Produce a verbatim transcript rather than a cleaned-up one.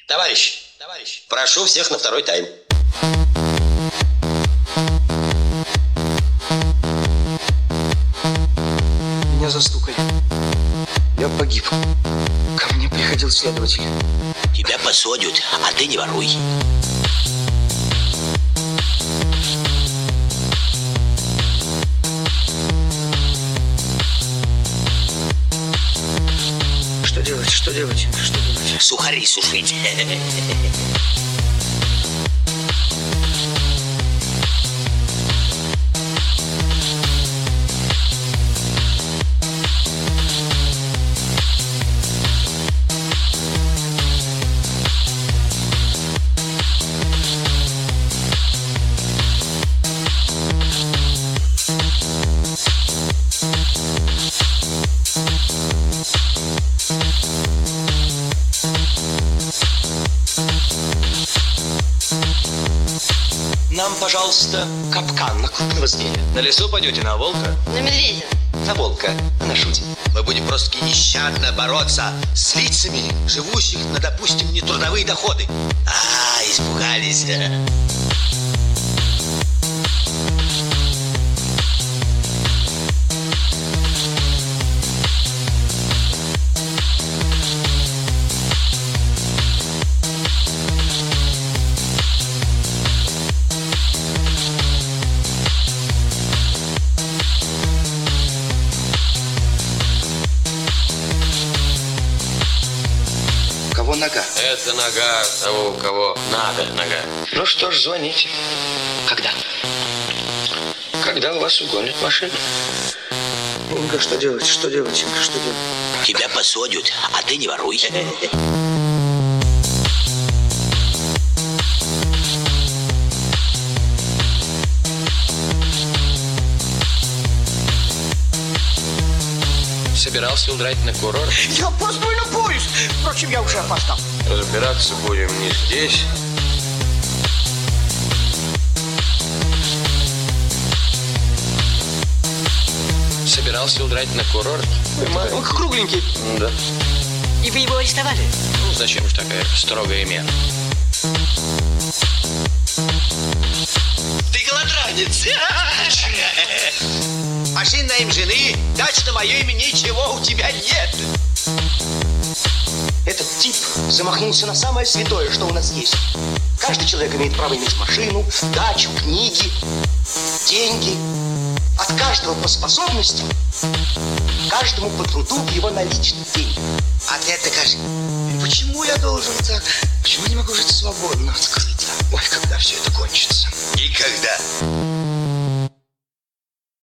Товарищ, товарищ, прошу всех на второй тайм. Меня застукали. Я погиб. Ко мне приходил следователь. Тебя посадят, а ты не воруй. Что делать? Что делать? Что делать? Сухари сушить. Нам, пожалуйста, капкан на крупного зверя. На лесу пойдете, на волка? На медведя. На волка. Она шутит. Мы будем просто нещадно бороться с лицами, живущих на, допустим, нетрудовые доходы. А, испугались. Кого нога? Это нога того, у кого надо нога. Ну что ж, звоните. Когда? Когда у вас угонят машину. Инга, что делать? Что делать, Инга, что делать? Тебя посадят, а ты не воруй. Собирался удрать на курорт. Я опаздываю на поезд. Впрочем, я уже опоздал. Разбираться будем не здесь. Собирался удрать на курорт. Он кругленький. Да. И вы его арестовали? Ну, зачем же такая строгая мера? Ты голодранец. Машина на имя жены, дач на мое имя, ничего у тебя нет. Этот тип замахнулся на самое святое, что у нас есть. Каждый человек имеет право иметь машину, дачу, книги, деньги. От каждого по способностям, каждому по труду в его наличный день. А ты это скажи, почему я должен так? Почему я не могу жить свободно, открыто? Ой, когда все это кончится? Никогда.